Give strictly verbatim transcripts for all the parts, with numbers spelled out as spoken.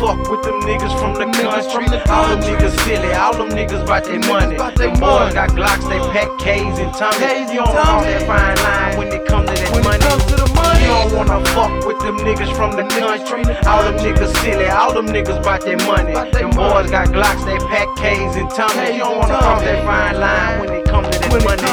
fuck with them niggas from the country. All them niggas silly, all them niggas bout their money. Them boys got Glocks, they pack K's and Tommy. You don't cross that fine line when it come to that money. You don't wanna fuck with them niggas from the country. All them niggas silly, all them niggas bout their money. Them boys got Glocks, they pack K's and Tommy. You don't wanna cross that fine line when it come to that money.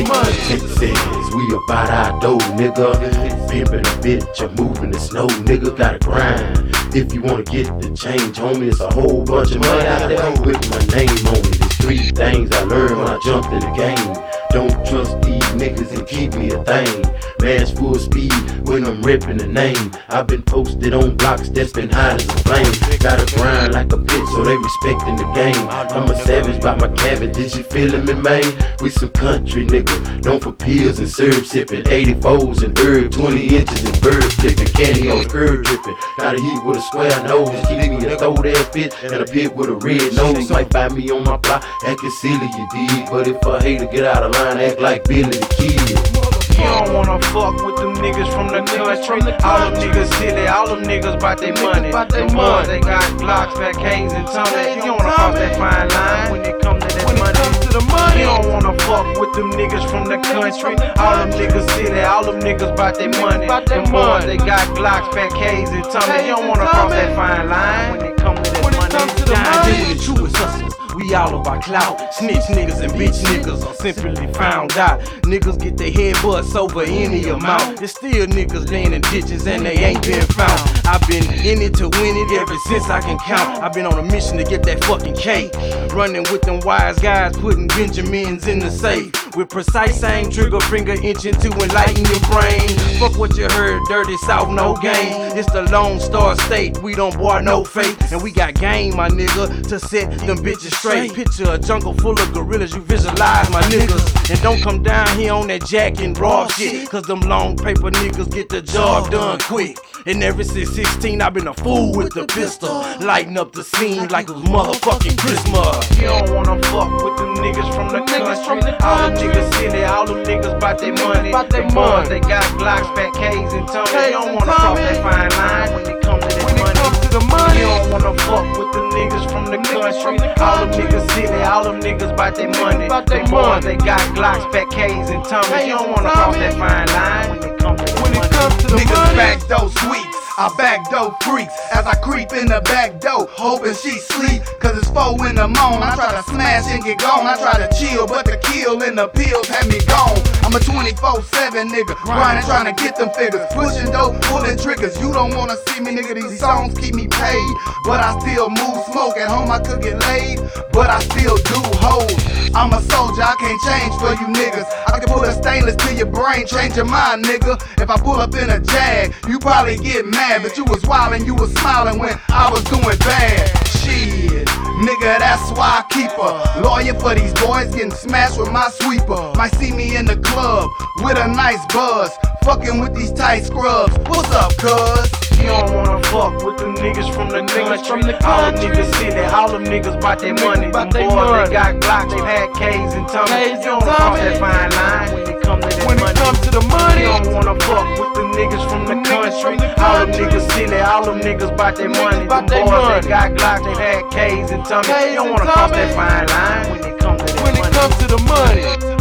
Texas, we about our dough, nigga. Pimpin' a bitch, I'm moving the snow, nigga. Gotta grind. If you wanna get the change, homie, it's a whole bunch of money out there with my name on it. It's three things I learned when I jumped in the game. Don't trust these niggas and keep me a thing. Mash full speed when I'm ripping the name. I've been posted on blocks that's been hot as a flame. Gotta grind like a bitch so they respecting the game. I'm a savage by my cabbage, did you feelin' me, man? We some country nigga, known for pills and syrup sipping. eighty-fours and herb, twenty inches and bird flipping. Candy on curb dripping. Got a heat with a square nose, keep me a throat ass bitch and a pit with a red nose. Might find me on my block, acting silly you did. But if I hate to get out of line, act like Billy the Kid. You don't wanna fuck with them niggas from the country. All them niggas silly, all them niggas bout their money. Them boys, they got Glocks, pack K's and Tommy. You don't wanna cross that fine line when it come to that money. You don't wanna fuck with them niggas from the country. All them niggas silly, all them niggas bout their money. Them boys, they got Glocks, pack K's and Tommy. You don't wanna cross that fine line when it come to that money. Down here with the truest hustlers. We all about clout. Snitch niggas and bitch niggas are simply found out. Niggas get their head bust over any amount. There's still niggas laying in ditches and they ain't been found. I've been in it to win it ever since I can count. I've been on a mission to get that fucking cake. Running with them wise guys, putting Benjamins in the safe. With precise aim, trigger finger inching to enlighten your brain. Fuck what you heard, dirty south, no game. It's the Lone Star State, we don't bar no fake. And we got game, my nigga, to set them bitches straight. Picture a jungle full of gorillas, you visualize my niggas. And don't come down here on that jack and raw shit, cause them long paper niggas get the job done quick. And ever since sixteen, I've been a fool with the pistol, lighting up the scene like it was motherfucking Christmas. You don't wanna fuck with them niggas from the country. All them niggas silly, all them niggas bout their money. Them boys, they got Glocks, pack K's and Tommy. You don't wanna cross that fine line when it come to that money. You don't wanna fuck with them niggas from the country. All them niggas silly, all them niggas bout their money. Them boys, they got Glocks, pack K's and Tommy. You don't wanna cross that fine line when it come to that money. Niggas back door sweets, I back door freaks as I creep in the back door, hoping she sleep. Cause it's four in the morning. I try to smash and get gone. I try to chill, but the kill and the pills had me gone. I'm a twenty-four seven nigga, grinding, trying to get them figures, pushing dope, pulling triggers. You don't wanna see me, nigga. These songs keep me paid, but I still move smoke. At home I could get laid, but I still do hoes. I'm a soldier, I can't change for you niggas. I can pull a stainless to your brain, change your mind, nigga. If I pull up in a Jag, you probably get mad, but you was wildin', you was smiling when I was doing bad. Shit, nigga, that's why I keep a lawyer for these boys getting smashed with my sweeper. Might see me in the club with a nice buzz, fucking with these tight scrubs. What's up, cuz? You don't wanna fuck with them niggas from the country. All them niggas silly, all them niggas bout their money. Them boys, they got Glocks, they had K's and Tommy. You don't wanna cross that fine line when it come to that When it comes to the money, you don't wanna fuck with them niggas from the country. All them niggas silly, all them niggas bout their money. Them boys, they got Glocks, they had K's and Tommy. You don't wanna cross that fine line when it come to that money. when it comes to the money.